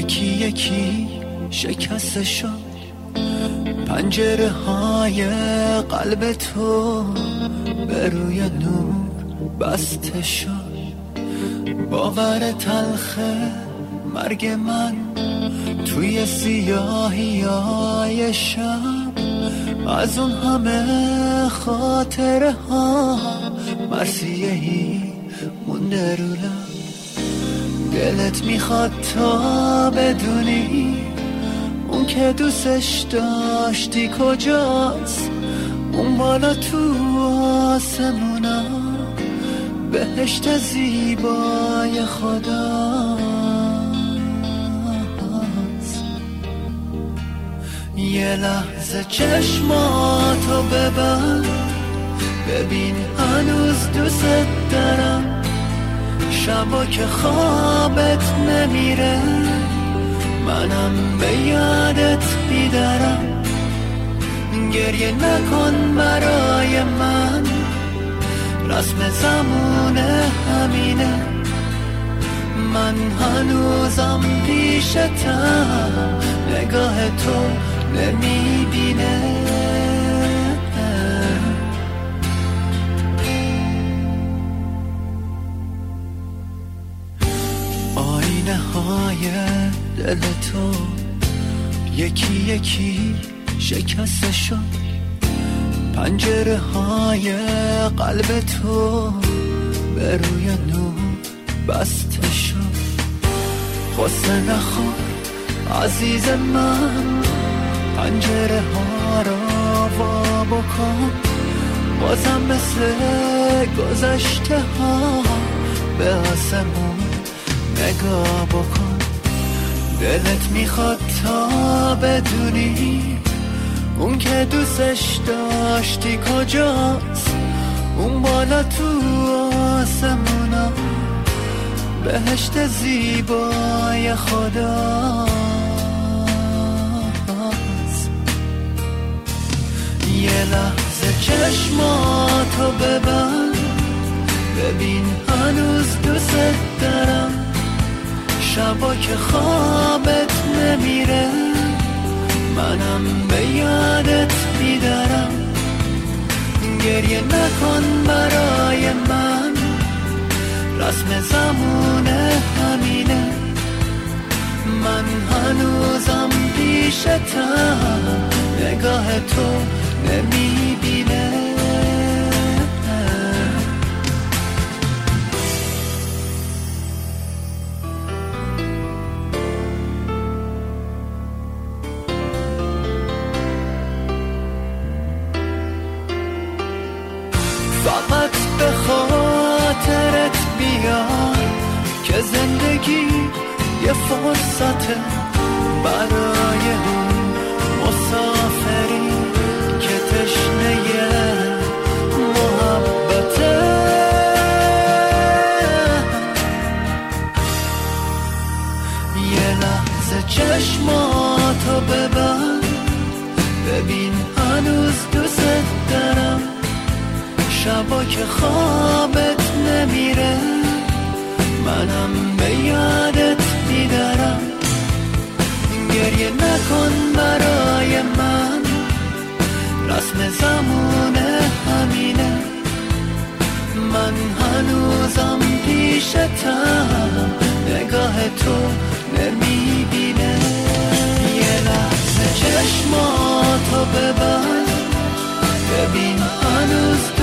یکی یکی شکسته شد پنجره های قلب تو، به روی نور بسته شد. باور تلخ مرگ من توی سیاهی های شب، از اون همه خاطره ها مرثیه‌ای مونده رو لب. دلت میخواد تا بدونی اون که دوستش داشتی کجاست، اون بالا تو آسمونا بهشت زیبای خداست. یه لحظه چشماتو ببند، ببین هنوز دوست دارم. شبا که خوابت نمیره منم به یادت بیدارم. گریه نکن برای من، رسم زمونه همینه. من هنوزم پیشتم، نگاه تو نمیبینه. آینه های دل تو یکی یکی شکسته شد، پنجره های قلب تو به روی نور بسته شد. غصه نخور عزیز من، پنجره ها را وا بکن. بازم مثل گذشته ها به آسمون نگاه بکن. دلت میخواد تا بدونی اون که دوستش داشتی کجاست، اون بالا تو آسمونا بهشت زیبای خداست. یه لحظه چشماتو ببند، ببین هنوز دوست دارم. شبا که خوابت نمیره منم به یادت بیدارم. گریه نکن برای من، رسم زمونه همینه. من هنوزم پیشتم، نگاه تو نمیبینه. فقط به خاطرت بیار که زندگی یه فرصته برای اون مسافری که تشنه محبته. یه لحظه چشماتو ببند، ببین هنوز دوست دارم. شبا که خوابت نمیره منم به یادت بیدارم. گریه نکن برای من، رسم زمونه همینه. من هنوزم پیشتم، نگاه تو نمیبینه. یه لحظه چشماتو ببند، ببین هنوز